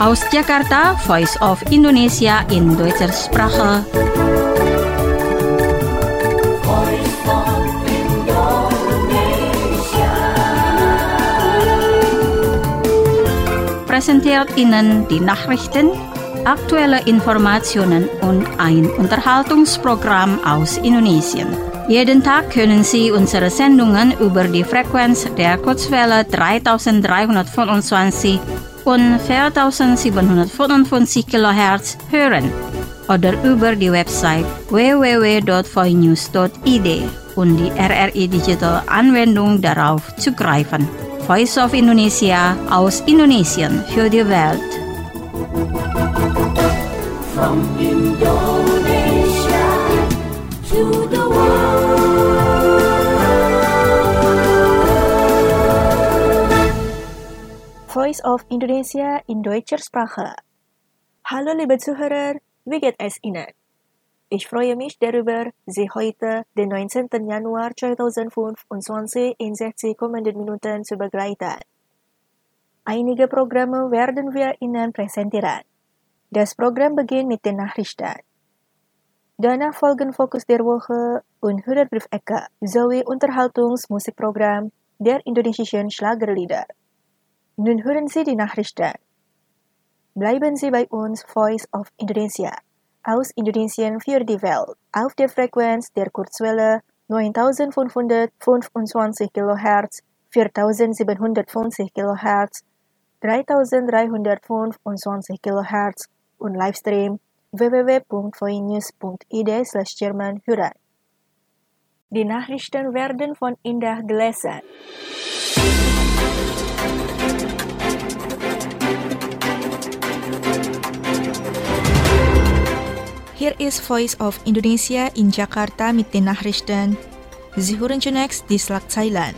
Aus Jakarta, Voice of Indonesia in Deutscher Sprache. Präsentiert Ihnen die Nachrichten, aktuelle Informationen und ein Unterhaltungsprogramm aus Indonesien. Jeden Tag können Sie unsere Sendungen über die Frequenz der Kurzwelle 3325 und 4755 kHz hören oder über die Website www.voinews.id und die RRI Digital Anwendung darauf zugreifen. Voice of Indonesia aus Indonesien für die Welt. From Indonesia to the world. Voice of Indonesia in Deutscher Sprache. Hallo liebe Zuhörer, wie geht es Ihnen? Ich freue mich darüber, Sie heute, den 19. Januar 2025, in 60 kommenden Minuten zu begleiten. Einige Programme werden wir Ihnen präsentieren. Das Programm beginnt mit den Nachrichten. Danach folgen Fokus der Woche und Hörerbrief-Ecke sowie Unterhaltungsmusikprogramm der indonesischen Schlagerlieder. Nun hören Sie die Nachrichten. Bleiben Sie bei uns, Voice of Indonesia, aus Indonesien für die Welt, auf der Frequenz der Kurzwelle 9525 kHz, 4750 kHz, 3325 kHz und Livestream www.voinews.id/Jerman hören. Die Nachrichten werden von Indah gelesen. Hier ist Voice of Indonesia in Jakarta mit den Nachrichten. Sie hören zunächst die Schlagzeilen.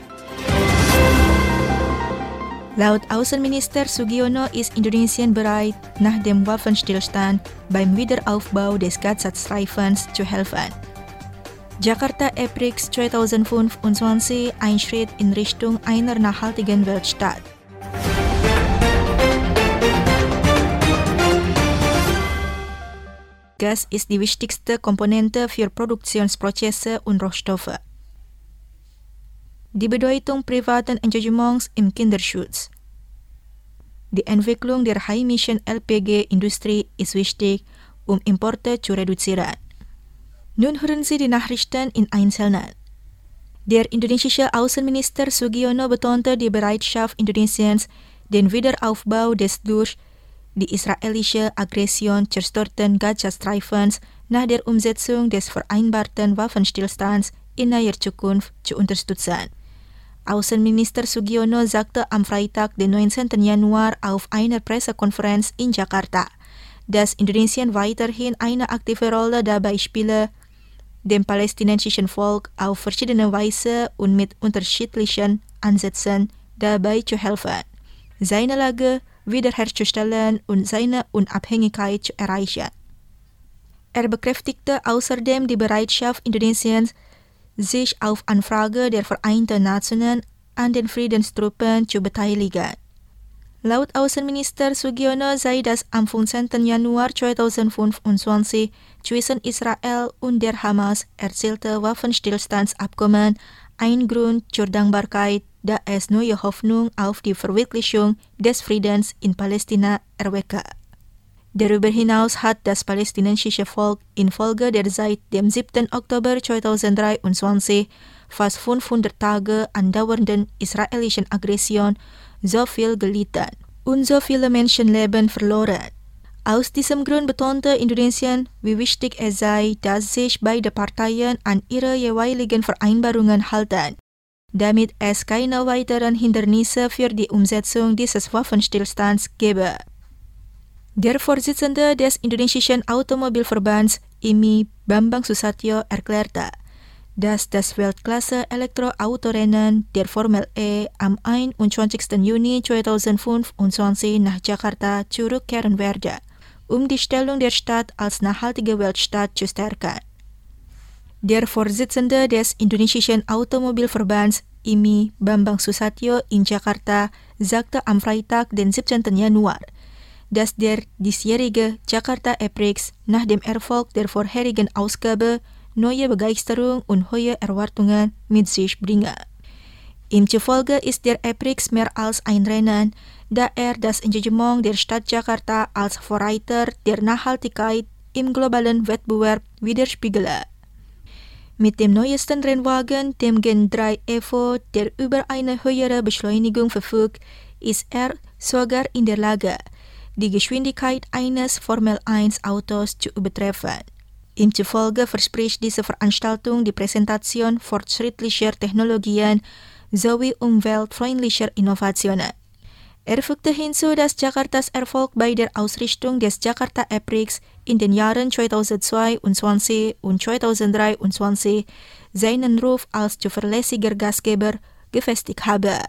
Laut Außenminister Sugiono ist Indonesien bereit, nach dem Waffenstillstand beim Wiederaufbau des Gazastreifens zu helfen. Jakarta EPRIX 2025, ein Schritt in Richtung einer nachhaltigen Weltstadt. Gas ist die wichtigste Komponente für Produktionsprozesse und Rohstoffe. Die Bedeutung privaten Engagements im Kinderschutz. Die Entwicklung der heimischen LPG-Industrie ist wichtig, um Importe zu reduzieren. Nun hören Sie die Nachrichten in Einzelnen. Der indonesische Außenminister Sugiono betonte die Bereitschaft Indonesiens, den Wiederaufbau des durch die israelische Aggression zerstörten Gazastreifens nach der Umsetzung des vereinbarten Waffenstillstands in naher Zukunft zu unterstützen. Außenminister Sugiono sagte am Freitag, den 19. Januar, auf einer Pressekonferenz in Jakarta, dass Indonesien weiterhin eine aktive Rolle dabei spiele, dem palästinensischen Volk auf verschiedene Weise und mit unterschiedlichen Ansätzen dabei zu helfen, seine Lage wiederherzustellen und seine Unabhängigkeit zu erreichen. Er bekräftigte außerdem die Bereitschaft Indonesiens, sich auf Anfrage der Vereinten Nationen an den Friedenstruppen zu beteiligen. Laut Außenminister Sugiono sei das am 15. Januar 2025 zwischen Israel und der Hamas erzielte Waffenstillstandsabkommen ein Grund zur Dankbarkeit, da es neue Hoffnung auf die Verwirklichung des Friedens in Palästina erwecke. Darüber hinaus hat das palästinensische Volk infolge der seit dem 7. Oktober 2023 fast 500 Tage andauernden israelischen Aggression so viel gelitten und so viele Menschenleben verloren. Aus diesem Grund betonte Indonesien, wie wichtig es sei, dass sich beide Parteien an ihre jeweiligen Vereinbarungen halten, damit es keine weiteren Hindernisse für die Umsetzung dieses Waffenstillstands gebe. Der Vorsitzende des indonesischen Automobilverbands IMI, Bambang Susatyo, erklärte, dass das Weltklasse-Elektroautorennen der Formel E am 21. Juni 2025 nach Jakarta zurückkehren werde, um die Stellung der Stadt als nachhaltige Weltstadt zu stärken. Der Vorsitzende des indonesischen Automobilverbands Bambang Susatyo in Jakarta sagte am Freitag, den 17. Januar, dass der diesjährige Jakarta-Aprix nach dem Erfolg der vorherigen Ausgabe neue Begeisterung und hohe Erwartungen mit sich bringe. Ihm zufolge ist der Aprix mehr als ein Rennen, da das Engagement der Stadt Jakarta als Vorreiter der Nachhaltigkeit im globalen Wettbewerb widerspiegele. Mit dem neuesten Rennwagen, dem Gen 3 Evo, der über eine höhere Beschleunigung verfügt, ist sogar in der Lage, die Geschwindigkeit eines Formel-1-Autos zu übertreffen. Ihm zufolge verspricht diese Veranstaltung die Präsentation fortschrittlicher Technologien sowie umweltfreundlicher Innovationen. Er fügte hinzu, dass Jakartas Erfolg bei der Ausrichtung des Jakarta-Aprix in den Jahren 2022 und 2023 seinen Ruf als zuverlässiger Gastgeber gefestigt habe.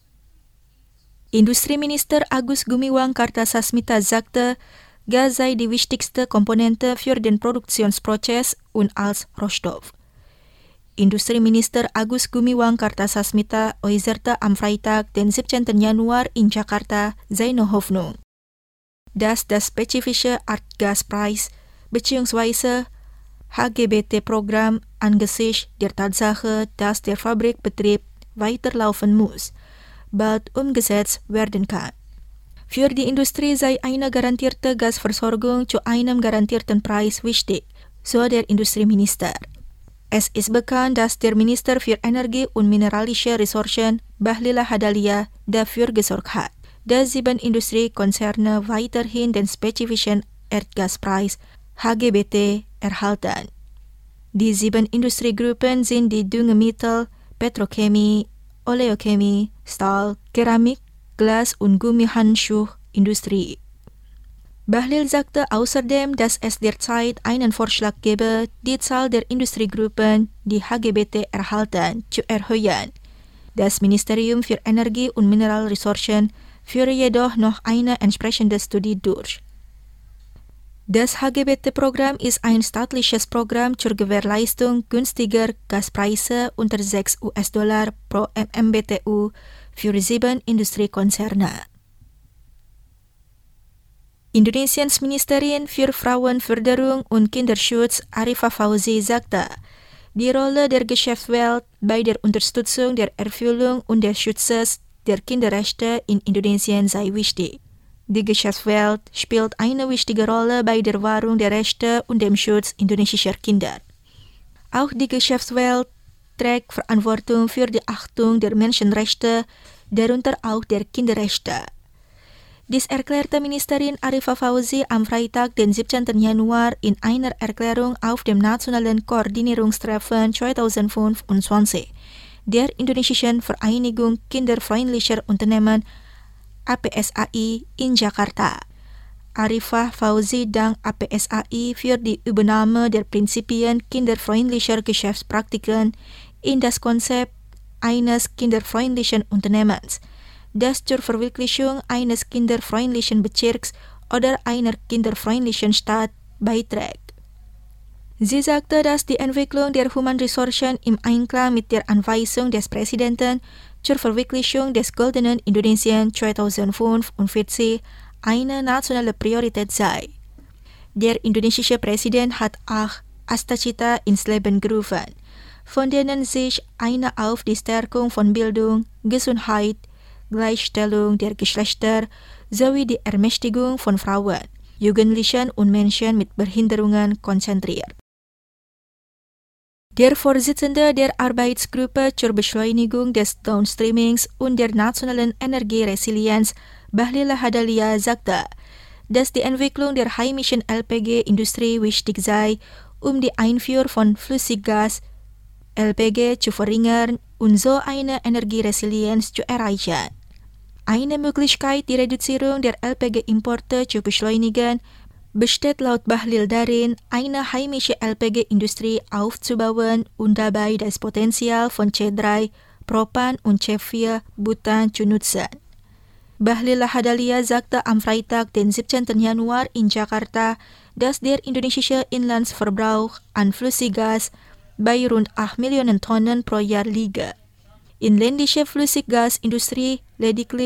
Industrieminister Agus Gumiwang Kartasasmita sagte, Gas sei die wichtigste Komponente für den Produktionsprozess und als Rohstoff. Industrieminister Agus Gumiwang Kartasasmita äußerte am Freitag, den 17. Januar in Jakarta, seine Hoffnung, dass das spezifische Erdgaspreis bzw. HGBT-Programm angesichts der Tatsache, dass der Fabrikbetrieb weiterlaufen muss, bald umgesetzt werden kann. Für die Industrie sei eine garantierte Gasversorgung zu einem garantierten Preis wichtig, so der Industrieminister. Es ist bekannt, dass der Minister für Energie und mineralische Ressourcen, Bahlil Lahadalia, dafür gesorgt hat, dass 7 Industriekonzerne weiterhin den spezifischen Erdgaspreis HGBT erhalten. Die 7 Industriegruppen sind die Düngemittel, Petrochemie, Oleochemie, Stahl, Keramik, Glas- und Gummihandschuhindustrie. Bahlil sagte außerdem, dass es derzeit einen Vorschlag gebe, die Zahl der Industriegruppen, die HGBT erhalten, zu erhöhen. Das Ministerium für Energie und Mineralressourcen führe jedoch noch eine entsprechende Studie durch. Das HGBT-Programm ist ein staatliches Programm zur Gewährleistung günstiger Gaspreise unter $6 pro MMBTU für 7 Industriekonzerne. Indonesiens Ministerin für Frauenförderung und Kinderschutz Arifah Fauzi sagte, die Rolle der Geschäftswelt bei der Unterstützung der Erfüllung und des Schutzes der Kinderrechte in Indonesien sei wichtig. Die Geschäftswelt spielt eine wichtige Rolle bei der Wahrung der Rechte und dem Schutz indonesischer Kinder. Auch die Geschäftswelt trägt Verantwortung für die Achtung der Menschenrechte, darunter auch der Kinderrechte. Dies erklärte Ministerin Arifah Fauzi am Freitag, den 17. Januar, in einer Erklärung auf dem Nationalen Koordinierungstreffen 2025 der Indonesischen Vereinigung Kinderfreundlicher Unternehmen APSAI in Jakarta. Arifah Fauzi dankt APSAI für die Übernahme der Prinzipien kinderfreundlicher Geschäftspraktiken in das Konzept eines kinderfreundlichen Unternehmens, das zur Verwirklichung eines kinderfreundlichen Bezirks oder einer kinderfreundlichen Stadt beiträgt. Sie sagte, dass die Entwicklung der Humanressourcen im Einklang mit der Anweisung des Präsidenten zur Verwirklichung des Goldenen Indonesien 2045 eine nationale Priorität sei. Der indonesische Präsident hat 8 Astacita ins Leben gerufen, von denen sich eine auf die Stärkung von Bildung, Gesundheit, Gleichstellung der Geschlechter sowie die Ermächtigung von Frauen, Jugendlichen und Menschen mit Behinderungen konzentriert. Der Vorsitzende der Arbeitsgruppe zur Beschleunigung des Downstreamings und der nationalen Energieresilienz, Bahlil Lahadalia, sagte, dass die Entwicklung der heimischen LPG-Industrie wichtig sei, um die Einfuhr von Flüssiggas, LPG zu verringern und so eine Energieresilienz zu erreichen. Eine Möglichkeit, die Reduzierung der LPG-Importe zu beschleunigen, besteht laut Bahlil darin, eine heimische LPG-Industrie aufzubauen und dabei das Potenzial von C3, Propan und C4 Butan zu nutzen. Bahlil Lahadalia sagte am Freitag, den 17. Januar in Jakarta, dass der indonesische Inlandsverbrauch an Flüssiggas bei rund 8 Millionen Tonnen pro Jahr liege. Inländische Flüssiggasindustrie lediglich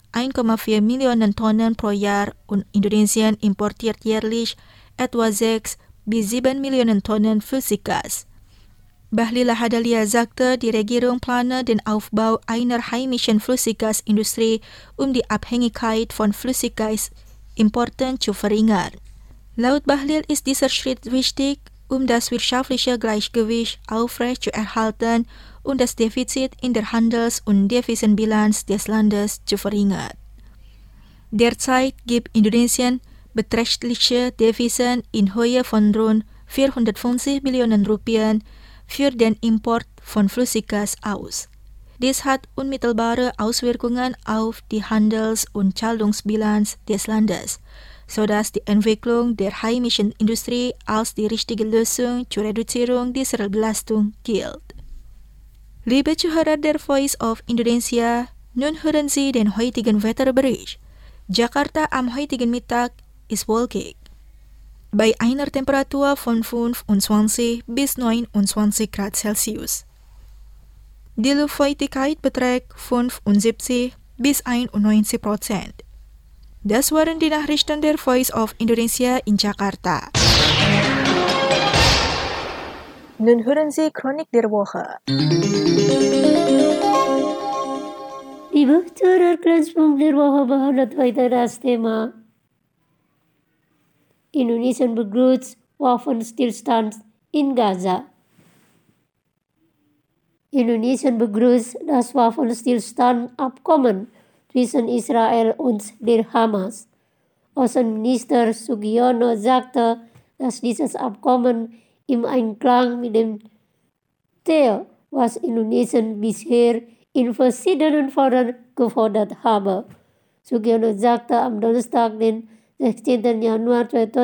1,4 Millionen Tonnen pro Jahr und Indonesien importiert jährlich etwa 6 bis 7 Millionen Tonnen Flüssiggas. Bahlil Lahadalia sagte, die Regierung plane den Aufbau einer heimischen Flüssiggasindustrie, die Abhängigkeit von Flüssiggasimporten zu verringern. Laut Bahlil ist dieser Schritt wichtig, das wirtschaftliche Gleichgewicht aufrechtzuerhalten und das Defizit in der Handels- und Devisenbilanz des Landes zu verringern. Derzeit gibt Indonesien beträchtliche Devisen in Höhe von rund 450 Millionen Rupien für den Import von Flüssiggas aus. Dies hat unmittelbare Auswirkungen auf die Handels- und Zahlungsbilanz des Landes, sodass die Entwicklung der heimischen Industrie als die richtige Lösung zur Reduzierung dieser Belastung gilt. Liebe Zuhörer der Voice of Indonesia, nun hören Sie den heutigen Wetterbericht. Jakarta am heutigen Mittag ist wolkig. Bei einer Temperatur von 25 bis 29 Grad Celsius. Die Luftfeuchtigkeit beträgt 75 bis 91%. Das waren die Nachrichten der Voice of Indonesia in Jakarta. Nun hören Sie Chronik der Woche. Liebe Zuhörer, Glanzpunkt der Woche behandelt heute das Thema Indonesien begrüßt Waffenstillstand in Gaza. Indonesien begrüßt das Waffenstillstandabkommen zwischen Israel und der Hamas. Außenminister Sugiono sagte, dass dieses Abkommen im Einklang mit dem Ziel, was Indonesien bisher in verschiedenen Foren gefordert habe. Sugiono sagte am Donnerstag, den 16. Januar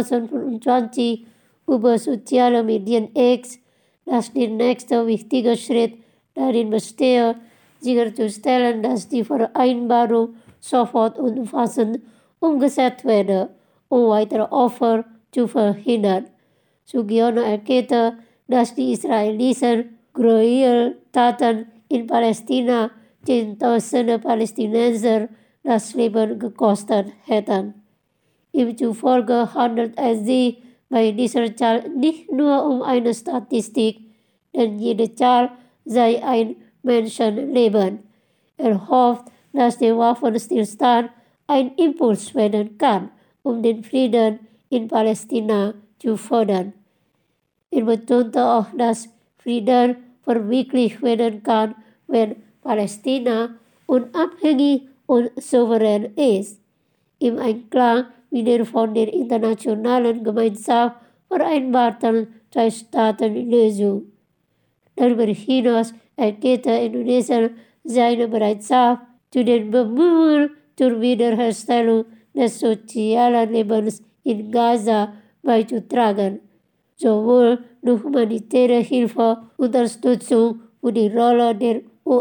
2025 über soziale Medien X, dass der nächste wichtige Schritt darin bestehe, sicherzustellen, dass die Vereinbarung sofort und umfassend umgesetzt werde, weitere Opfer zu verhindern. Sugiono erklärte, dass die israelischen Gräueltaten in Palästina 10.000 Palästinenser das Leben gekostet hätten. Ihm zufolge handelt es sich bei dieser Zahl nicht nur eine Statistik, denn jede Zahl sei ein Menschenleben. Er hofft, dass der Waffenstillstand ein Impuls werden kann, den Frieden in Palästina zu fördern. Er betonte auch, dass Frieden verwirklicht werden kann, wenn Palästina unabhängig und souverän ist, im Einklang mit der von der internationalen Gemeinschaft vereinbarten Zwei-Staaten-Lösung. Darüber hinaus erklärte Indonesien seine Bereitschaft, zu den Bemühungen zur Wiederherstellung des sozialen Lebens in Gaza beizutragen, sowohl durch humanitäre Hilfe, Unterstützung für die Rolle der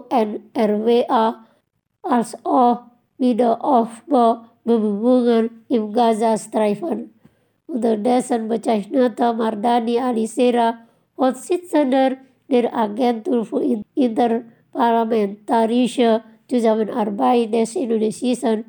UNRWA als auch Wiederaufbaubemühungen im Gazastreifen. Unterdessen bezeichnete Mardani Alisera, Vorsitzender der Agentur für interparlamentarische Zusammenarbeit des indonesischen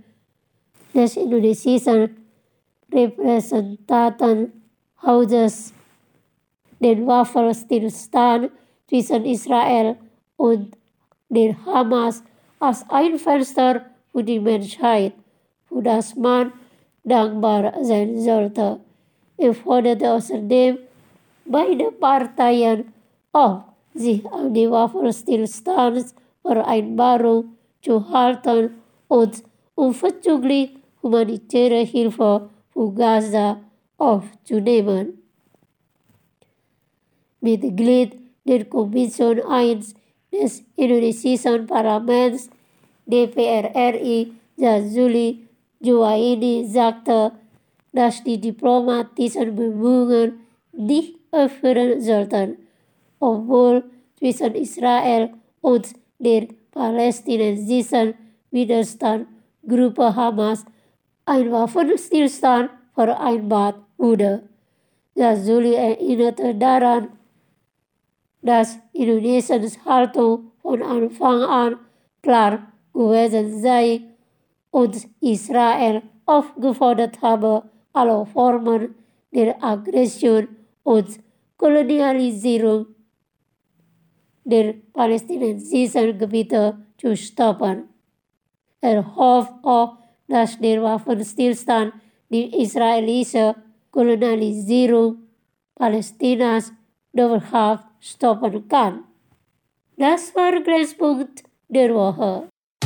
Repräsentantenhauses den Waffenstillstand zwischen Israel und der Hamas als ein Fenster für die Menschheit, für das man dankbar sein sollte. Er forderte außerdem beide Parteien auf, sich an die Waffenstillstandsvereinbarung zu halten und unverzüglich humanitäre Hilfe für Gaza aufzunehmen. Mitglied der Kommission 1 des indonesischen Parlaments DPR RI Jazuli Juwaini sagte, dass die diplomatischen Bemühungen nicht aufhören sollten, obwohl zwischen Israel und der palästinensischen Widerstandsgruppe Hamas ein Waffenstillstand vereinbart wurde. Jazuli erinnerte daran, dass Indonesiens Haltung von Anfang an klar gewesen sei, und Israel aufgefordert habe, alle Formen der Aggression und Kolonialisierung der palästinensischen Gebiete zu stoppen. Er hofft auch, dass der Waffenstillstand die israelische Kolonialisierung Palästinas dauerhaft stoppen kann. Das war Glanzpunkt der Woche.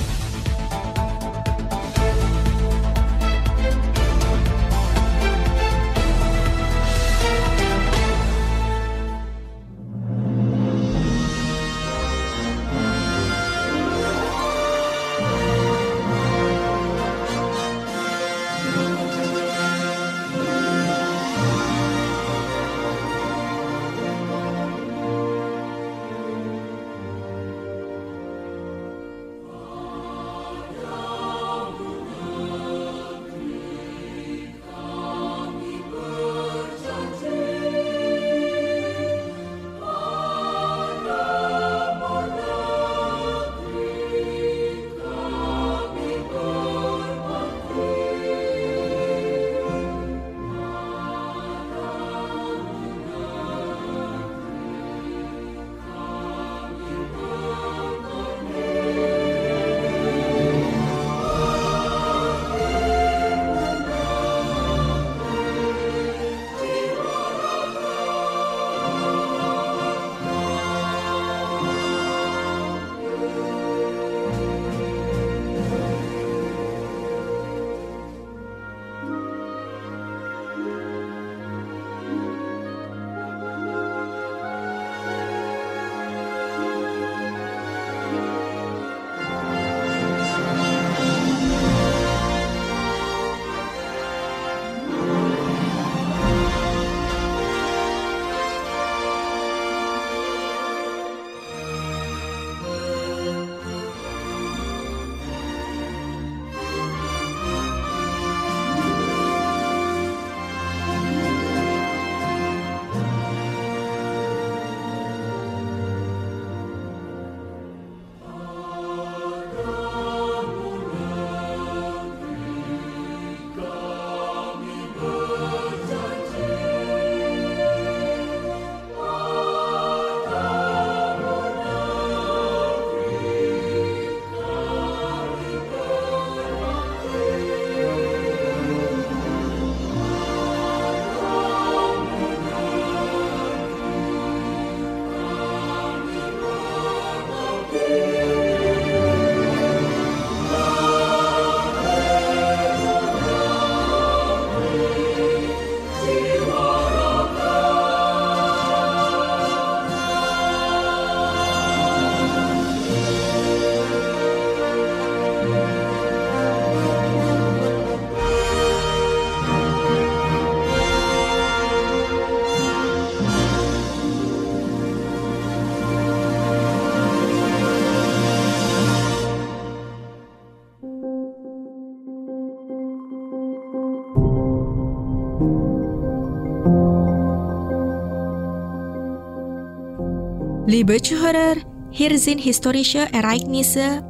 Liebe Zuhörer, hier sind historische Ereignisse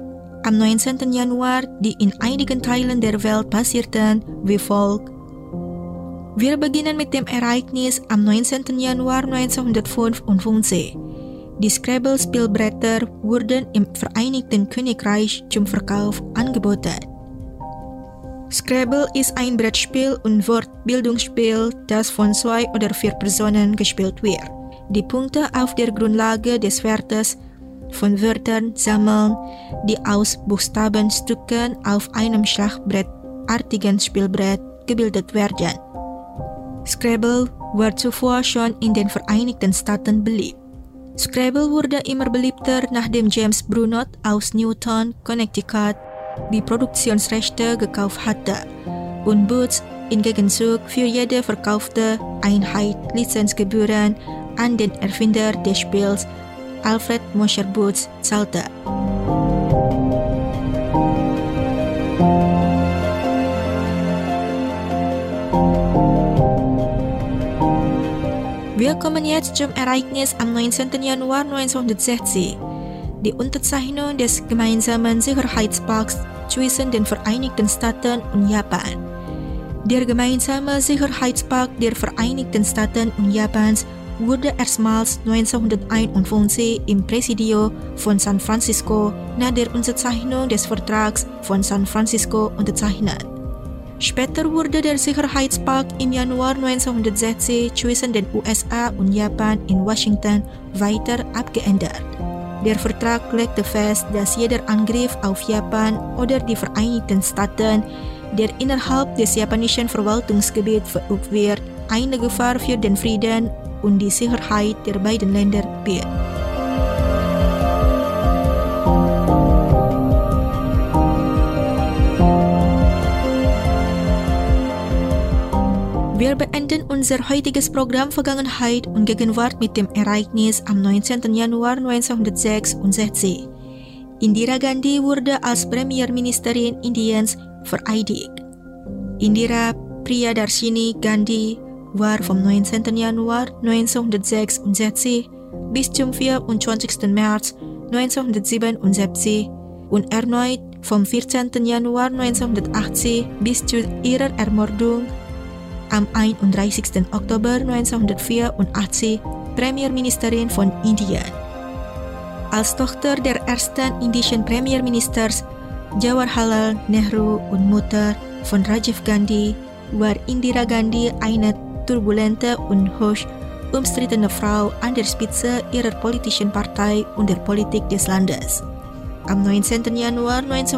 am 19. Januar, die in einigen Teilen der Welt passierten, wie folgt. Wir beginnen mit dem Ereignis am 19. Januar 1955. Die Scrabble-Spielbretter wurden im Vereinigten Königreich zum Verkauf angeboten. Scrabble ist ein Brettspiel und Wortbildungsspiel, das von 2 oder 4 Personen gespielt wird. Die Punkte auf der Grundlage des Wertes von Wörtern sammeln, die aus Buchstabenstücken auf einem schachbrettartigen Spielbrett gebildet werden. Scrabble war zuvor schon in den Vereinigten Staaten beliebt. Scrabble wurde immer beliebter, nachdem James Brunot aus Newton, Connecticut, die Produktionsrechte gekauft hatte und Boots im Gegenzug für jede verkaufte Einheit Lizenzgebühren an den Erfinder des Spiels, Alfred Mosher Boots, zahlte. Wir kommen jetzt zum Ereignis am 19. Januar 1960, die Unterzeichnung des gemeinsamen Sicherheitspakts zwischen den Vereinigten Staaten und Japan. Der gemeinsame Sicherheitspakt der Vereinigten Staaten und Japans wurde erstmals 1951 im Presidio von San Francisco nach der Unterzeichnung des Vertrags von San Francisco unterzeichnet. Später wurde der Sicherheitspakt im Januar 1960 zwischen den USA und Japan in Washington weiter abgeändert. Der Vertrag legte fest, dass jeder Angriff auf Japan oder die Vereinigten Staaten, der innerhalb des japanischen Verwaltungsgebiets verübt wird, eine Gefahr für den Frieden und die Sicherheit der beiden Länder birgt. Wir beenden unser heutiges Programm Vergangenheit und Gegenwart mit dem Ereignis am 19. Januar 1966. Indira Gandhi wurde als Premierministerin Indiens vereidigt. Indira Priyadarshini Gandhi war vom 19. Januar 1966 bis zum 24. März 1977 und erneut vom 14. Januar 1980 bis zu ihrer Ermordung am 31. Oktober 1984 Premierministerin von Indien. Als Tochter der ersten indischen Premierministers Jawaharlal Nehru und Mutter von Rajiv Gandhi war Indira Gandhi eine turbulente und hoch umstrittene Frau an der Spitze ihrer politischen Partei und der Politik des Landes. Am 19. Januar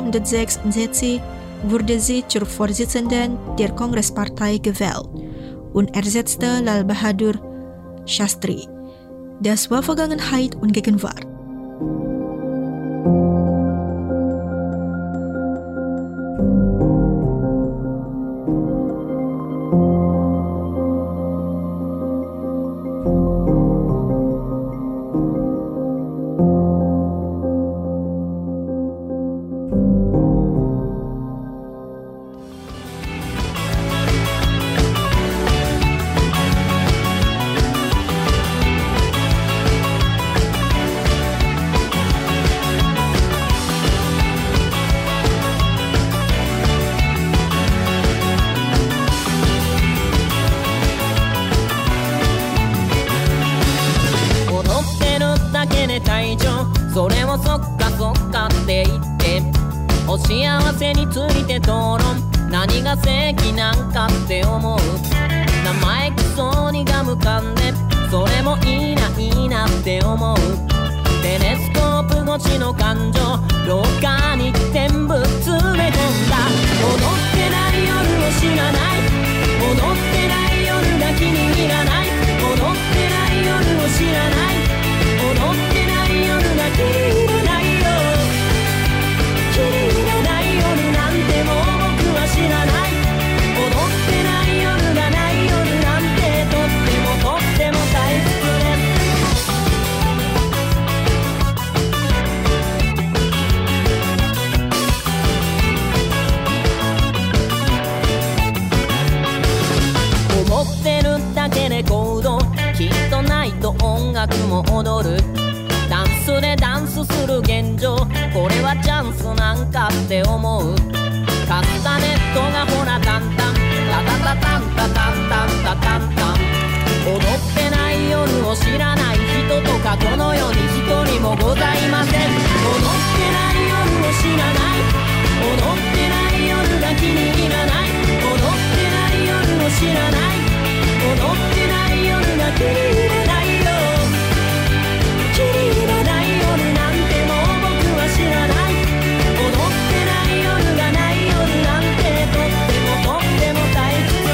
1966 wurde sie zur Vorsitzenden der Kongresspartei gewählt und ersetzte Lal Bahadur Shastri. Das war Vergangenheit und Gegenwart.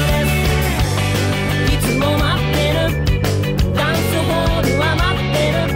いつも待ってるダンスホールは待ってる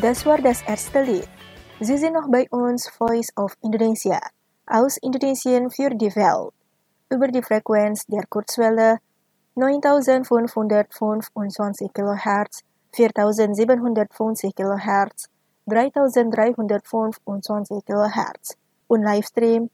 Das war das erste Lied. Sie sind noch bei uns Voice of Indonesia, aus Indonesien für die Welt, über die Frequenz der Kurzwelle 9525 kHz, 4750 kHz, 3325 kHz und Livestream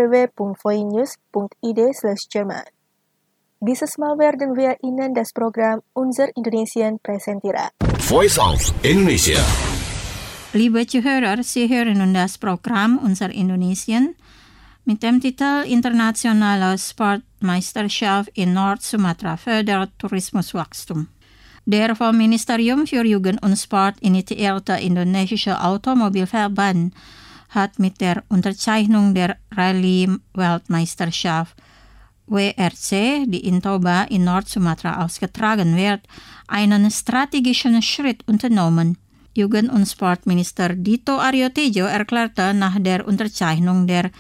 www.voinews.id/German. Dieses Mal werden wir Ihnen das Programm Unser Indonesien präsentieren. Voice of Indonesia. Liebe Zuhörer, Sie hören nun das Programm Unser Indonesien mit dem Titel Internationale Sportmeisterschaft in Nord-Sumatra fördert Tourismuswachstum. Der vom Ministerium für Jugend und Sport initiierte indonesische Automobilverband hat mit der Unterzeichnung der Rallye-Weltmeisterschaft WRC, die in Toba in Nord-Sumatra ausgetragen wird, einen strategischen Schritt unternommen. Jugend- und Sportminister Dito Aryo Tejo erklärte nach der Unterzeichnung der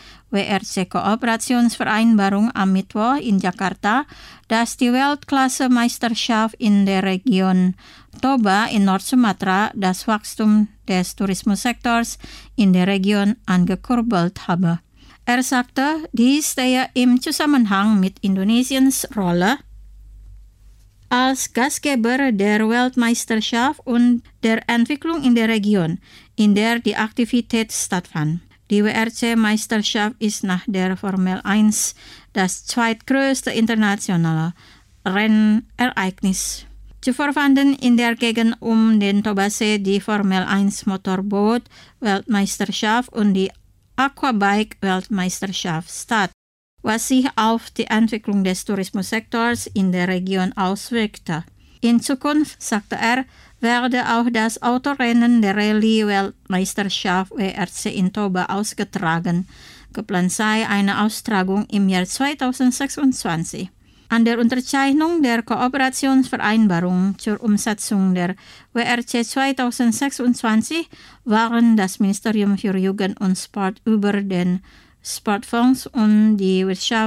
WRC-Kooperationsvereinbarung am Mittwoch in Jakarta, dass die Weltklasse-Meisterschaft in der Region Toba in Nord-Sumatra das Wachstum des Tourismussektors in der Region angekurbelt habe. Er sagte, dies stehe im Zusammenhang mit Indonesiens Rolle als Gastgeber der Weltmeisterschaft und der Entwicklung in der Region, in der die Aktivität stattfand. Die WRC-Meisterschaft ist nach der Formel 1 das zweitgrößte internationale Rennereignis. Zuvor fanden in der Gegend um den Tobasee die Formel 1 Motorboot-Weltmeisterschaft und die Aquabike-Weltmeisterschaft statt, was sich auf die Entwicklung des Tourismussektors in der Region auswirkte. In Zukunft, sagte er, werde auch das Autorennen der Rallye-Weltmeisterschaft WRC in Toba ausgetragen. Geplant sei eine Austragung im Jahr 2026. An der Unterzeichnung der Kooperationsvereinbarung zur Umsetzung der WRC 2026 waren das Ministerium für Jugend und Sport über den Sportfonds und die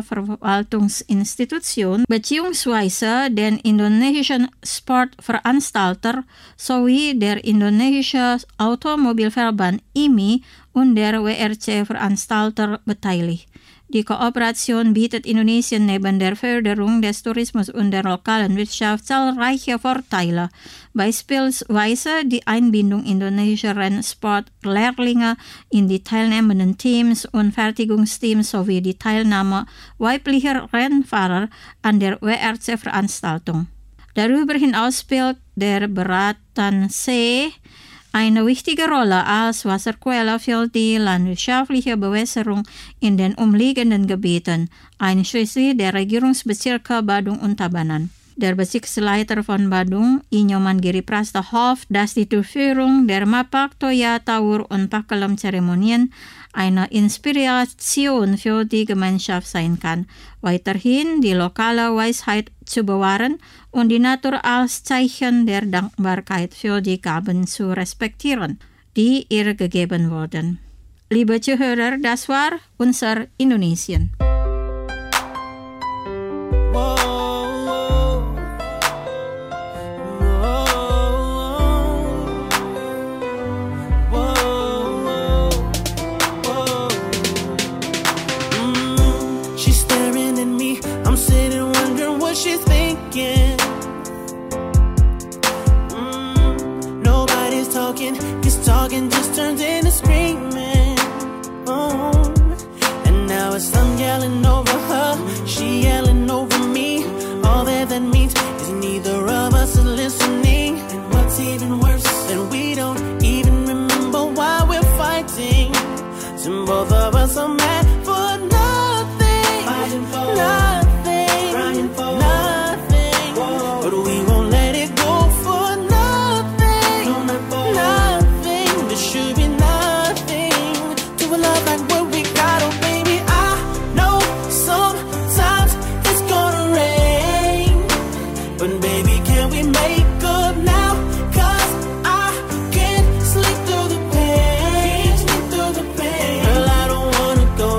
Wirtschaftsverwaltungsinstitution bzw. den indonesischen Sportveranstalter sowie der indonesische Automobilverband IMI und der WRC-Veranstalter beteiligt. Die Kooperation bietet Indonesien neben der Förderung des Tourismus und der lokalen Wirtschaft zahlreiche Vorteile, beispielsweise die Einbindung indonesischer Rennsportlehrlinge in die teilnehmenden Teams und Fertigungsteams sowie die Teilnahme weiblicher Rennfahrer an der WRC-Veranstaltung. Darüber hinaus spielt der Beraten-See eine wichtige Rolle als Wasserquelle für die landwirtschaftliche Bewässerung in den umliegenden Gebieten, einschließlich der Regierungsbezirke Badung und Tabanan. Der Bezirksleiter von Badung, Inyoman Giri Prasta, hofft, dass die Durchführung der Mapak, Toya, Tawur und Pakelam-Zeremonien eine Inspiration für die Gemeinschaft sein kann, weiterhin die lokale Weisheit zu bewahren und die Natur als Zeichen der Dankbarkeit für die Gaben zu respektieren, die ihr gegeben wurden. Liebe Zuhörer, das war unser Indonesien. She's thinking nobody's talking, 'cause talking just turns into screaming. And now it's I'm yelling over her, she yelling over me. All that means is neither of us is listening. And what's even worse, that we don't even remember why we're fighting. So both of us are mad for nothing, fighting for nothing. Go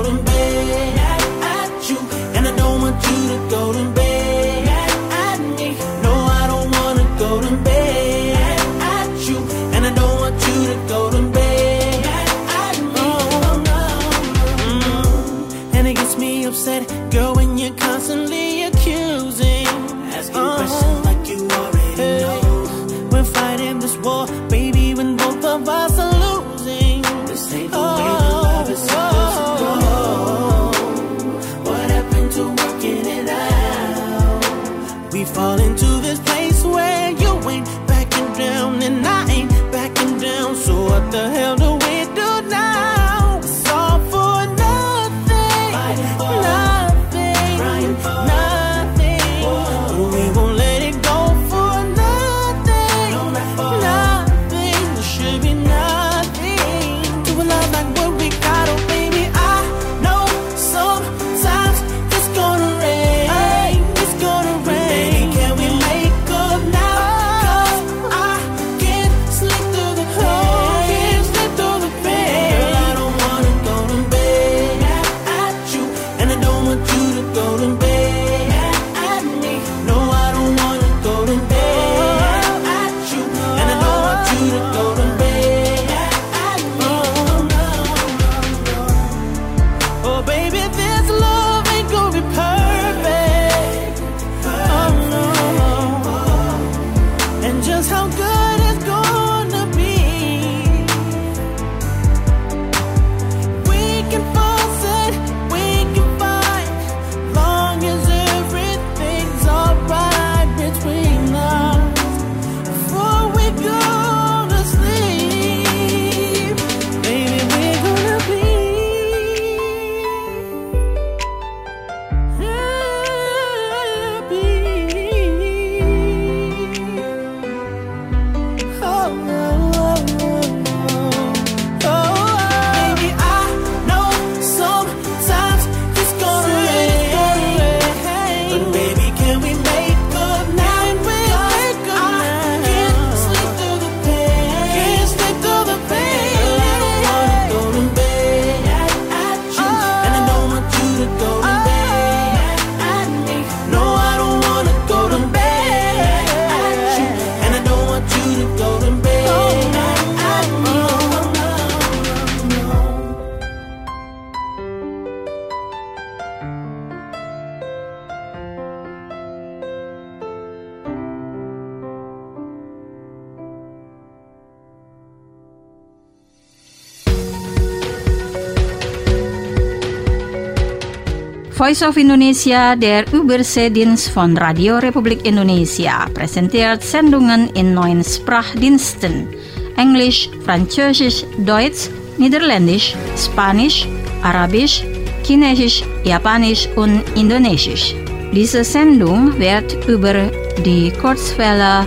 Voice of Indonesia, der Überseedienst von Radio Republik Indonesia, präsentiert Sendungen in 9 Sprachdiensten: Englisch, Französisch, Deutsch, Niederländisch, Spanisch, Arabisch, Chinesisch, Japanisch und Indonesisch. Diese Sendung wird über die Kurzwelle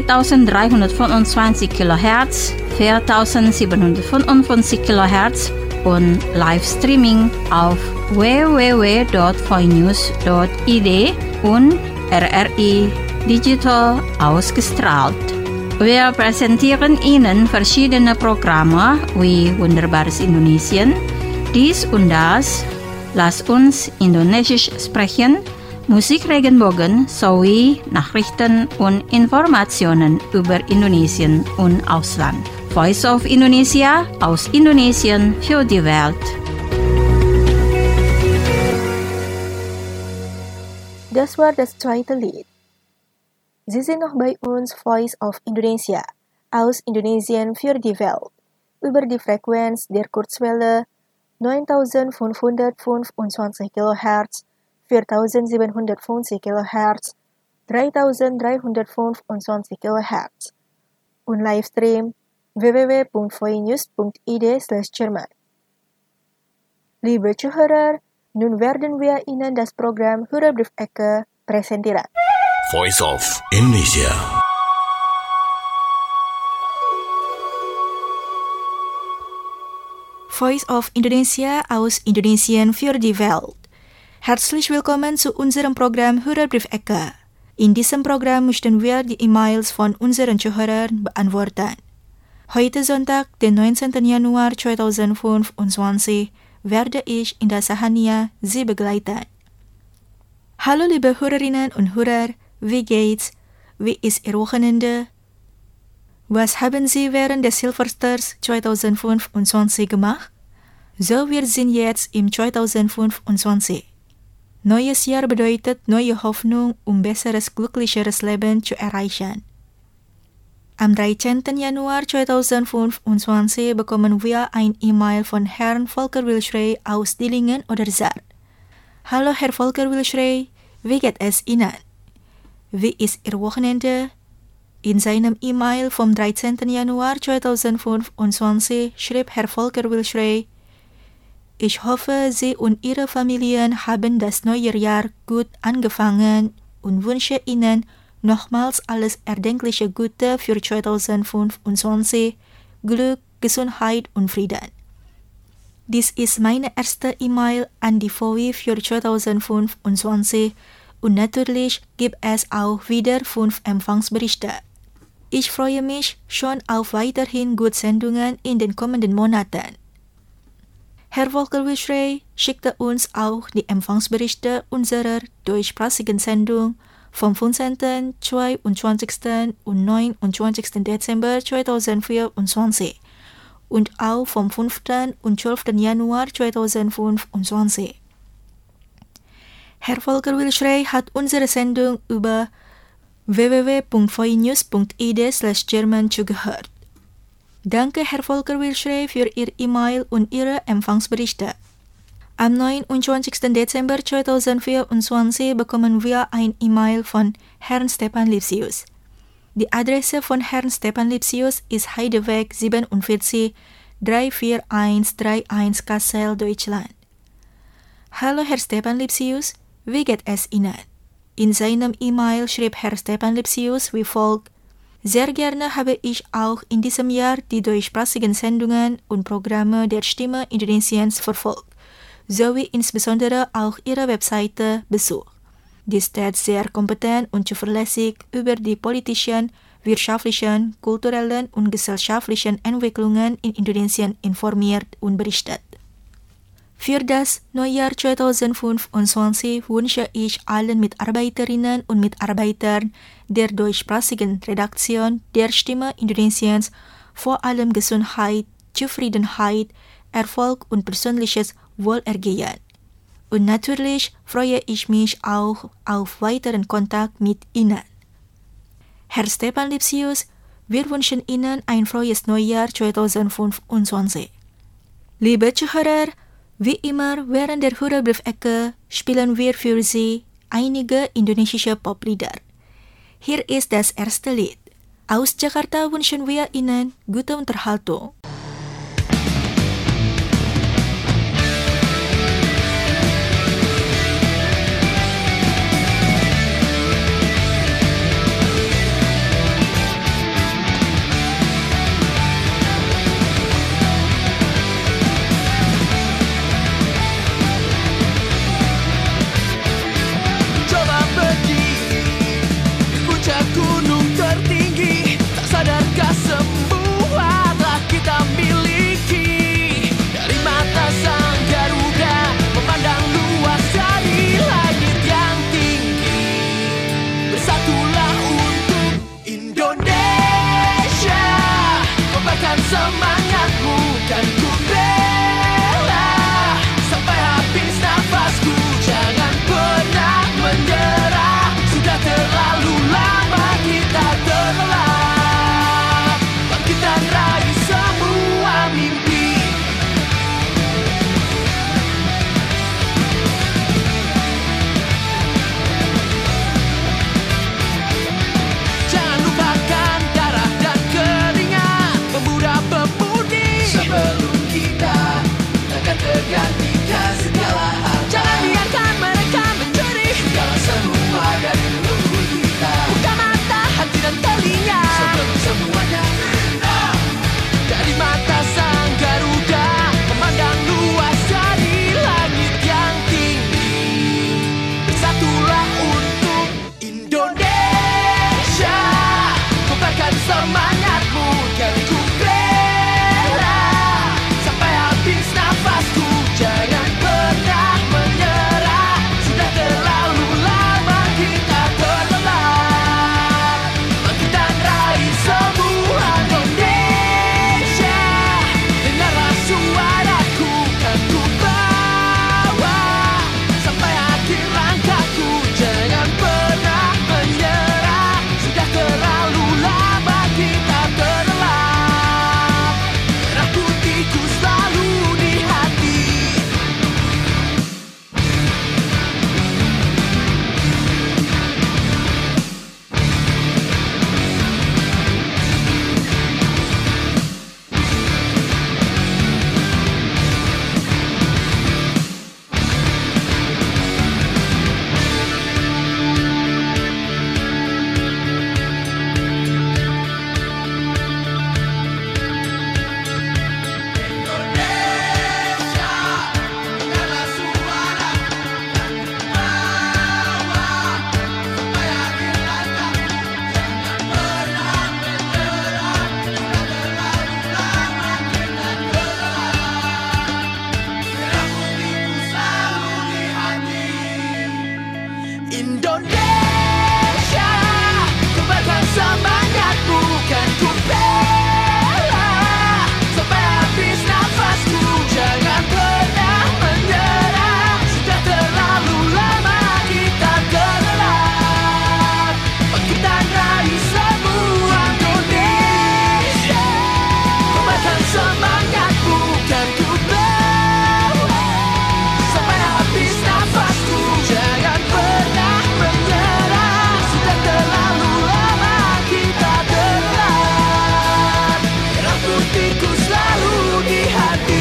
3325 kHz, 4755 kHz und Livestreaming auf www.voinews.id und RRI Digital ausgestrahlt. Wir präsentieren Ihnen verschiedene Programme wie Wunderbares Indonesien, dies und das, Lass uns Indonesisch sprechen, Musik Regenbogen sowie Nachrichten und Informationen über Indonesien und Ausland. Voice of Indonesia, aus Indonesien für die Welt. Das war das zweite Lied. Sie sind noch bei uns Voice of Indonesia, aus Indonesien für die Welt, über die Frequenz der Kurzwelle 9525 kHz, 4750 kHz, 3325 kHz und Livestream www.voinews.id/German. Liebe Zuhörer, nun werden wir Ihnen das Programm Hörerbrief-Ecke präsentieren. Voice of Indonesia. Voice of Indonesia aus Indonesien für die Welt. Herzlich willkommen zu unserem Programm Hörerbrief-Ecke. In diesem Programm möchten wir die E-Mails von unseren Zuhörern beantworten. Heute Sonntag, den 19. Januar 2025, werde ich in der Sahania Sie begleiten. Hallo liebe Hörerinnen und Hörer, wie geht's? Wie ist Ihr Wochenende? Was haben Sie während des Silvesters 2025 gemacht? So, wir sind jetzt im 2025. Neues Jahr bedeutet neue Hoffnung, besseres, glücklicheres Leben zu erreichen. Am 13. Januar 2025 bekommen wir ein E-Mail von Herrn Volker Wilschrey aus Dillingen oder Saar. Hallo Herr Volker Wilschrey, wie geht es Ihnen? Wie ist Ihr Wochenende? In seinem E-Mail vom 13. Januar 2025 schrieb Herr Volker Wilschrey: Ich hoffe, Sie und Ihre Familien haben das neue Jahr gut angefangen und wünsche Ihnen nochmals alles erdenkliche Gute für 2025, Glück, Gesundheit und Frieden. Dies ist meine erste E-Mail an die VOI für 2025 und natürlich gibt es auch wieder 5 Empfangsberichte. Ich freue mich schon auf weiterhin gute Sendungen in den kommenden Monaten. Herr Volker Wilschrey schickte uns auch die Empfangsberichte unserer deutschsprachigen Sendung vom 15., 22. und 29. Dezember 2024 und auch vom 5. und 12. Januar 2025. Herr Volker Wilschrey hat unsere Sendung über www.voinews.id/German zugehört. Danke, Herr Volker Wilschrey, für Ihr E-Mail und Ihre Empfangsberichte. Am 29. Dezember 2024 bekommen wir ein E-Mail von Herrn Stepan Lipsius. Die Adresse von Herrn Stepan Lipsius ist Heideweg 47 34131 Kassel, Deutschland. Hallo Herr Stepan Lipsius, wie geht es Ihnen? In seinem E-Mail schrieb Herr Stepan Lipsius wie folgt: Sehr gerne habe ich auch in diesem Jahr die deutschsprachigen Sendungen und Programme der Stimme Indonesiens verfolgt, sowie insbesondere auch Ihre Webseite besucht. Die steht sehr kompetent und zuverlässig über die politischen, wirtschaftlichen, kulturellen und gesellschaftlichen Entwicklungen in Indonesien informiert und berichtet. Für das Neujahr 2025 wünsche ich allen Mitarbeiterinnen und Mitarbeitern der deutschsprachigen Redaktion der Stimme Indonesiens vor allem Gesundheit, Zufriedenheit, Erfolg und persönliches Wohlergehen. Und natürlich freue ich mich auch auf weiteren Kontakt mit Ihnen. Herr Stepan Lipsius, wir wünschen Ihnen ein frohes Neujahr 2025. Liebe Zuhörer, Wie immer während der Hörerbriefecke spielen wir für Sie einige indonesische Poplieder. Hier ist das erste Lied. Aus Jakarta wünschen wir Ihnen gute Unterhaltung. Gunung tertinggi, tak sadarkah semua telah kita miliki. Dari mata sang Garuda memandang luas dari langit yang tinggi. Bersatulah untuk Indonesia, kobarkan semangatmu kan ku bela sampai habis nafasku. Jangan pernah menyerah, sudah terlalu lama kita terlelap. Bangkit dan raih semua mimpi. Jangan lupakan darah dan keringat pemuda-pemudi sebelum kita takkan tergantikan segala harta. Jangan biarkan mereka mencuri segala semua dari leluhur kita. Buka mata, hati dan telinga sebelum semuanya indah. Dari mata sang Garuda memandang luas dari langit yang tinggi. Bersatulah untuk Indonesia, kobarkan semangatmu kan ku bela sampai habis nafasku. Jangan pernah menyerah, sudah terlalu lama kita terlelap. Bangkit dan raih semua Indonesia. Dengarlah suaraku kan ku bawa sampai akhir langkahku. Jangan pernah menyerah, sudah terlalu lama kita terlelap. Merah putihku selalu di hati. Indonesia, dengarlah suaraku kan ku bawa sampai akhir langkahku. Jangan pernah menyerah, sudah terlalu lama kita terlelap. Merah putihku selalu di hati. Indonesia, kobarkan semangatmu kan ku bela sampai habis nafasku. Jangan pernah menyerah, sudah terlalu lama kita terlelap. Bangkit dan raih semua Indonesia, kobarkan semangatmu kan ku bawa sampai habis nafasku. Jangan pernah menyerah, sudah terlalu lama kita terlelap. Merah putihku selalu di hati.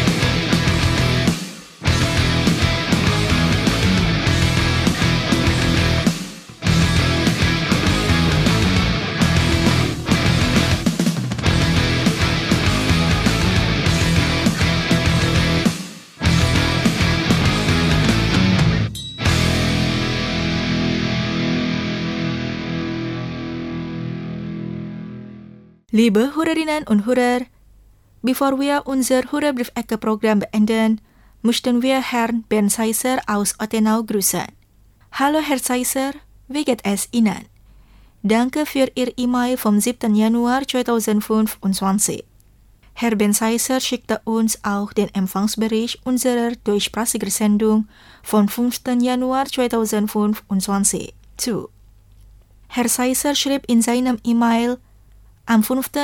Liebe Hörerinnen und Hörer, bevor wir unser Hörerbriefecke-Programm beenden, möchten wir Herrn Ben Seiser aus Ottenau grüßen. Hallo Herr Seiser, wie geht es Ihnen? Danke für Ihr E-Mail vom 7. Januar 2025. Herr Ben Seiser schickte uns auch den Empfangsbericht unserer deutschsprachigen Sendung vom 5. Januar 2025 zu. Herr Seiser schrieb in seinem E-Mail, Am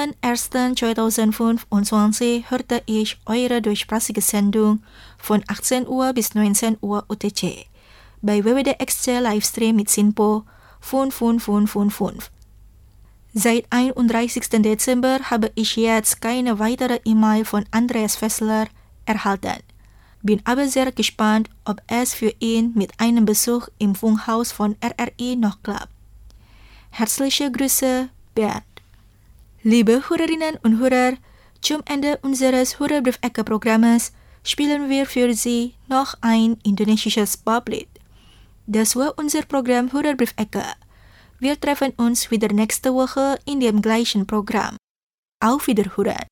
5.1.2025 hörte ich eure deutschsprachige Sendung von 18 Uhr bis 19 Uhr UTC bei WWDXC Livestream mit SINPO 5555. Seit 31. Dezember habe ich jetzt keine weitere E-Mail von Andreas Fessler erhalten. Bin aber sehr gespannt, ob es für ihn mit einem Besuch im Funkhaus von RRI noch klappt. Herzliche Grüße, Bernd. Liebe Hörerinnen und Hörer, zum Ende unseres Hörerbriefecke-Programmes spielen wir für Sie noch ein indonesisches Poplied. Das war unser Programm Hörerbriefecke. Wir treffen uns wieder nächste Woche in dem gleichen Programm. Auf Wiederhören.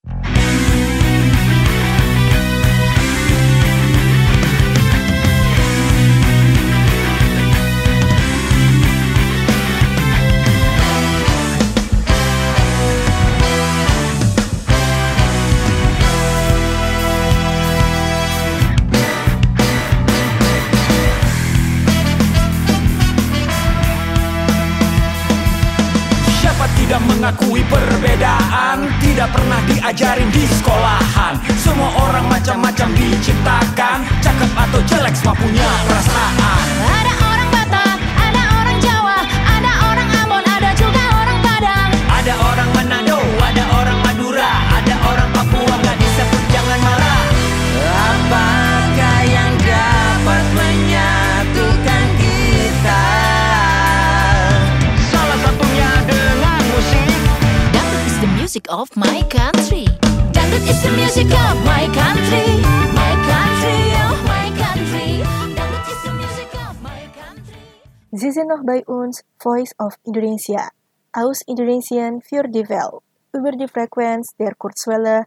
Tidak mengakui perbedaan, tidak pernah diajarin di sekolahan. Semua orang macam-macam diciptakan, cakep atau jelek semua punya perasaan. Ada orang Batak, ada orang Jawa, ada orang Ambon, ada juga orang Padang. Ada orang Manado, ada orang Madura, ada orang Papua, gak disebut jangan marah. Apakah yang dapat menyatukan kita? Salah satunya dengan Dangdut is the music of my country. Dangdut is the music of my country. My country, oh my country. Dangdut is the music of my country. Sie sind noch bei uns, Voice of Indonesia, aus Indonesien für die Welt, über die Frequenz der Kurzwelle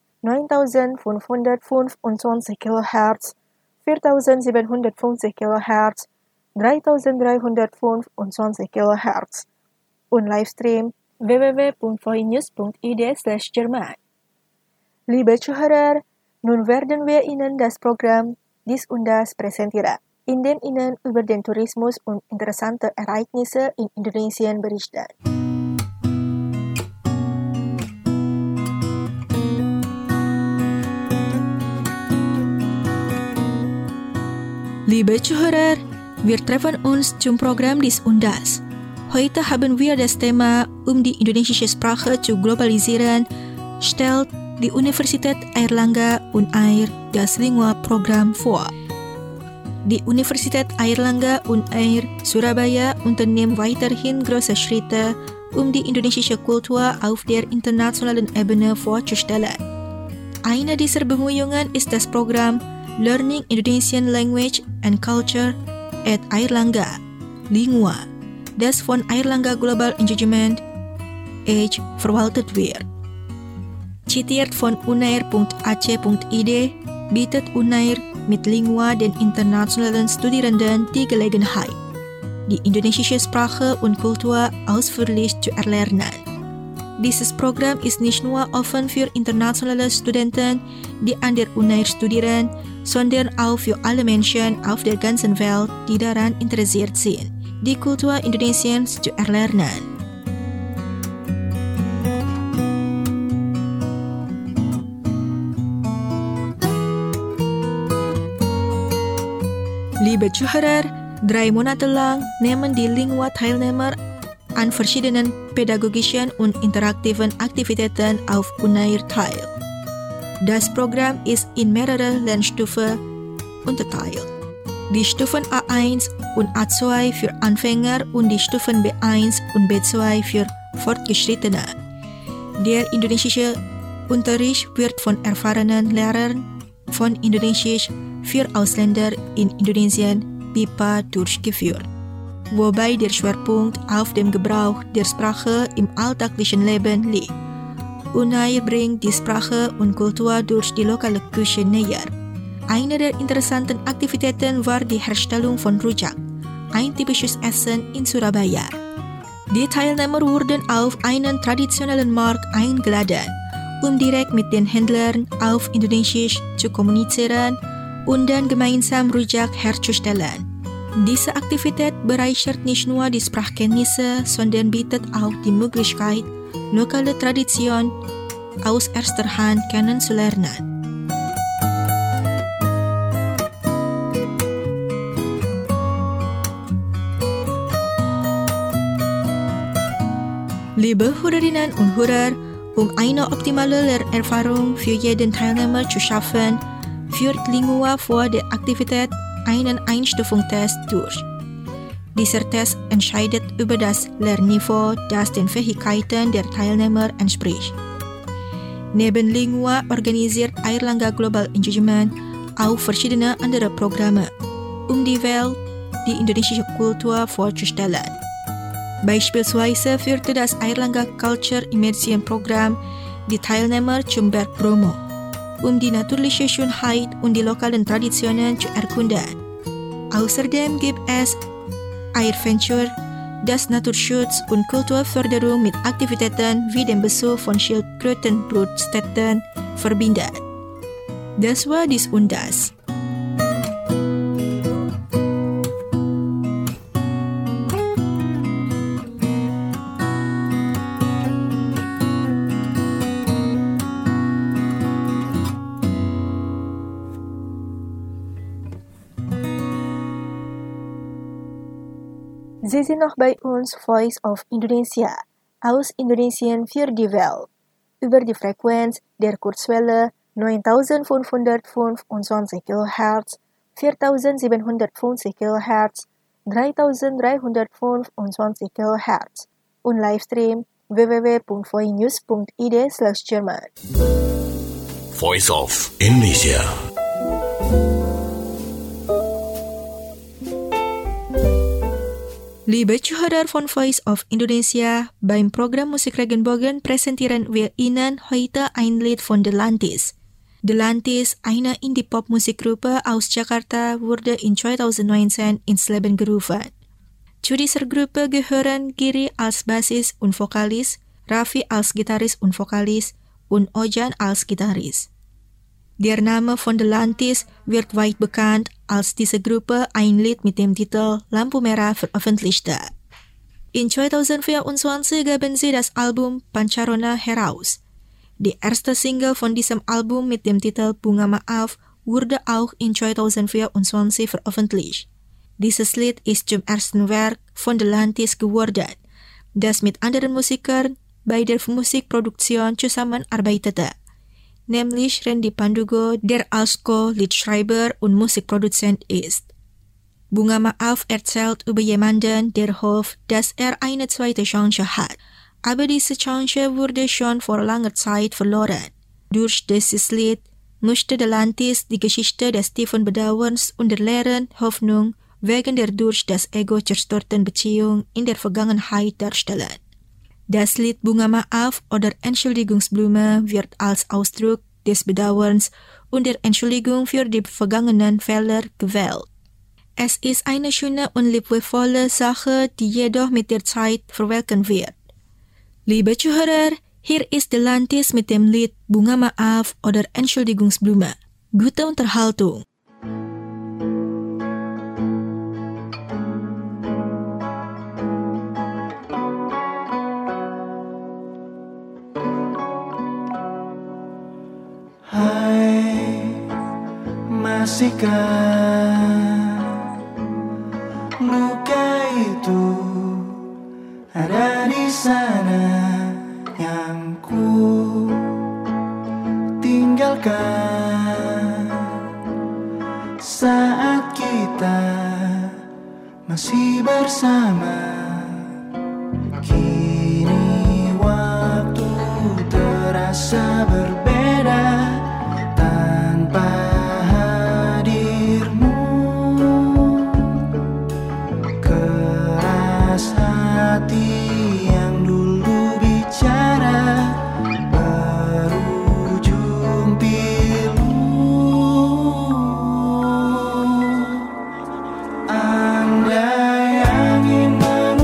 9525 kHz, 4750 kHz, 3325 kHz und Livestream www.voinews.id/Jerman. Liebe Zuhörer, nun werden wir Ihnen das Programm Dies und Das präsentieren, in dem Ihnen über den Tourismus und interessante Ereignisse in Indonesien berichten. Liebe Zuhörer, wir treffen uns zum Programm Dies und Das. Heute haben wir das Thema die indonesische Sprache zu globalisieren, stellt die Universität Airlangga Unair das Lingua-Programm vor. Die Universität Airlangga Unair Surabaya unternimmt weiterhin große Schritte, die indonesische Kultur auf der internationalen Ebene vorzustellen. Eine dieser Bemühungen ist das Programm Learning Indonesian Language and Culture at Airlangga, Lingua, das von Airlangga Global Engagement AGE verwaltet wird. Zitiert von unair.ac.id bietet Unair mit Lingua den internationalen Studierenden die Gelegenheit, die indonesische Sprache und Kultur ausführlich zu erlernen. Dieses Programm ist nicht nur offen für internationale Studenten, die an der Unair studieren, sondern auch für alle Menschen auf der ganzen Welt, die daran interessiert sind, die Kultur Indonesiens zu erlernen. Liebe Zuhörer, 3 Monate lang nehmen die Lingua-Teilnehmer an verschiedenen pädagogischen und interaktiven Aktivitäten auf Unair teil. Das Programm ist in mehrere Lernstufen unterteilt. Die Stufen A1 und A2 für Anfänger und die Stufen B1 und B2 für Fortgeschrittene. Der indonesische Unterricht wird von erfahrenen Lehrern von Indonesisch für Ausländer in Indonesien (BIPA) durchgeführt, wobei der Schwerpunkt auf dem Gebrauch der Sprache im alltäglichen Leben liegt. Unair bringt die Sprache und Kultur durch die lokale Küche näher. Eine der interessanten Aktivitäten war die Herstellung von Rujak, ein typisches Essen in Surabaya. Die Teilnehmer wurden auf einen traditionellen Markt eingeladen, direkt mit den Händlern auf Indonesisch zu kommunizieren und dann gemeinsam Rujak herzustellen. Diese Aktivität bereichert nicht nur die Sprachkenntnisse, sondern bietet auch die Möglichkeit, lokale Tradition aus erster Hand kennenzulernen. Liebe Hörerinnen und Hörer, eine optimale Lernerfahrung für jeden Teilnehmer zu schaffen, führt Lingua vor der Aktivität einen Einstufungstest durch. Dieser Test entscheidet über das Lernniveau, das den Fähigkeiten der Teilnehmer entspricht. Neben Lingua organisiert Airlangga Global Engagement auch verschiedene andere Programme, die Welt, die indonesische Kultur vorzustellen. Beispielsweise führte das Airlangga Culture Immersion Programm die Teilnehmer zum Berg Bromo, die natürliche Schönheit und die lokalen Traditionen zu erkunden. Außerdem gibt es Airventure, das Naturschutz und Kulturförderung mit Aktivitäten wie dem Besuch von Schildkrötenbrutstätten verbindet. Das war dies und das. Sie sind noch bei uns Voice of Indonesia aus Indonesien für die Welt über die Frequenz der Kurzwelle 9525 kHz, 4750 kHz, 3325 kHz und Livestream www.voinews.id/German. Voice of Indonesia. Liebe Zuhörer von Voice of Indonesia, beim Programm Musik Regenbogen präsentieren wir Ihnen heute ein Lied von The Lantis. The Lantis, eine Indie-Pop-Musikgruppe aus Jakarta, wurde in 2019 ins Leben gerufen. Zu dieser Gruppe gehören Giri als Bassist und Vokalis, Raffi als Gitarrist und Vokalis und Ojan als Gitarrist. Der Name von The Lantis wird weit bekannt, als diese Gruppe ein Lied mit dem Titel Lampu Merah veröffentlichte. In 2024 gaben sie das Album Pancarona heraus. Die erste Single von diesem Album mit dem Titel Bunga Maaf wurde auch in 2024 veröffentlicht. Dieses Lied ist zum ersten Werk von The Lantis geworden, das mit anderen Musikern bei der Musikproduktion zusammenarbeitete, nämlich Randy Pandugo, der als Co-Liedschreiber und Musikproduzent ist. Bunga Maaf erzählt über jemanden, der hofft, dass er eine zweite Chance hat, aber diese Chance wurde schon vor langer Zeit verloren. Durch dieses Lied möchte The Lantis die Geschichte des tiefen Bedauerns und der leeren Hoffnung wegen der durch das Ego zerstörten Beziehung in der Vergangenheit darstellen. Das Lied Bunga Maaf oder Entschuldigungsblume wird als Ausdruck des Bedauerns und der Entschuldigung für die vergangenen Fehler gewählt. Es ist eine schöne und liebevolle Sache, die jedoch mit der Zeit verwelken wird. Liebe Zuhörer, hier ist The Lantis mit dem Lied Bunga Maaf oder Entschuldigungsblume. Gute Unterhaltung! Masihkah luka itu ada di sana yang ku tinggalkan saat kita masih bersama. Kini waktu terasa berbeda tanpa hadirmu. Keras hati yang dulu bicara berujung pilu. Andai angin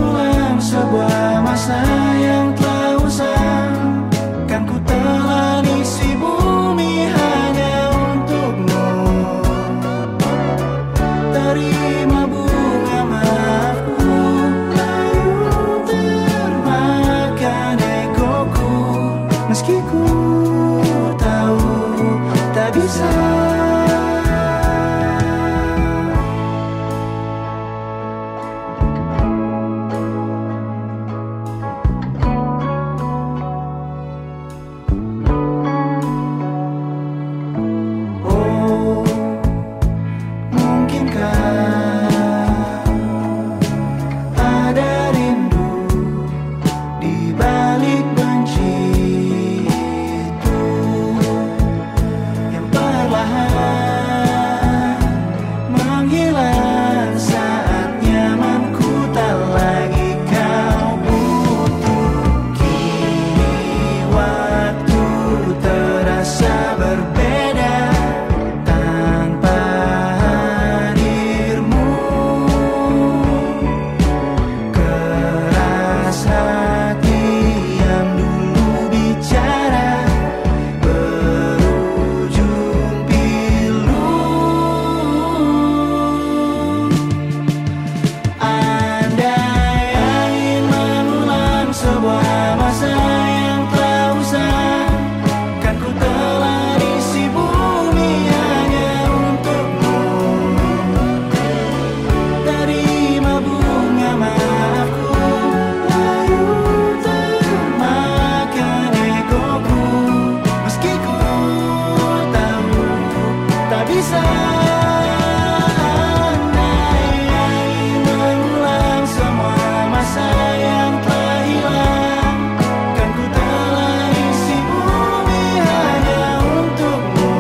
Seandainya mengulang semua masa yang telah hilang, kan ku telah isi bumi hanya untukmu.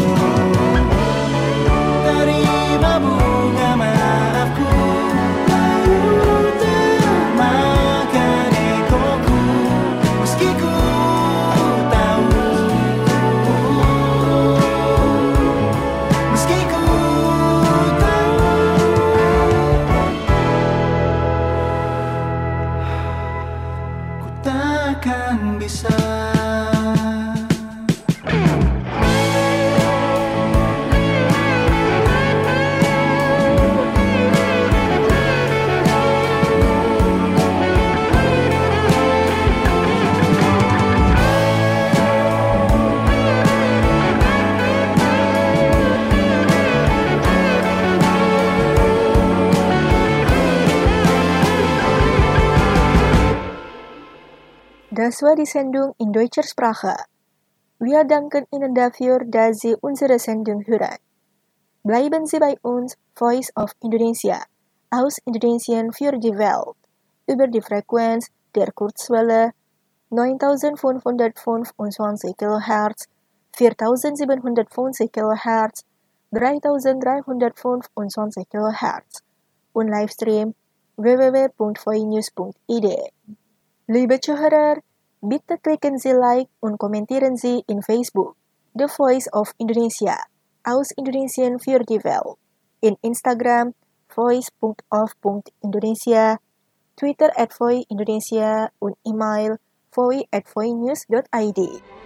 Terima bunga maafku, lalu termakan ekoku, meski ku tahu, meski ku tahu, ku takkan bisa. Das war die Sendung in deutscher Sprache. Wir danken Ihnen dafür, dass Sie unsere Sendung hören. Bleiben Sie bei uns, Voice of Indonesia, aus Indonesien für die Welt, über die Frequenz der Kurzwelle 9525 kHz, 4750 kHz, 3325 kHz und Livestream www.voinews.id. Liebe Zuhörer, bitte klicken Sie Like und kommentieren Sie in Facebook, The Voice of Indonesia, aus Indonesien für die Welt, in Instagram, voice.of.indonesia, Twitter @voiindonesia und E-Mail voi@voinews.id.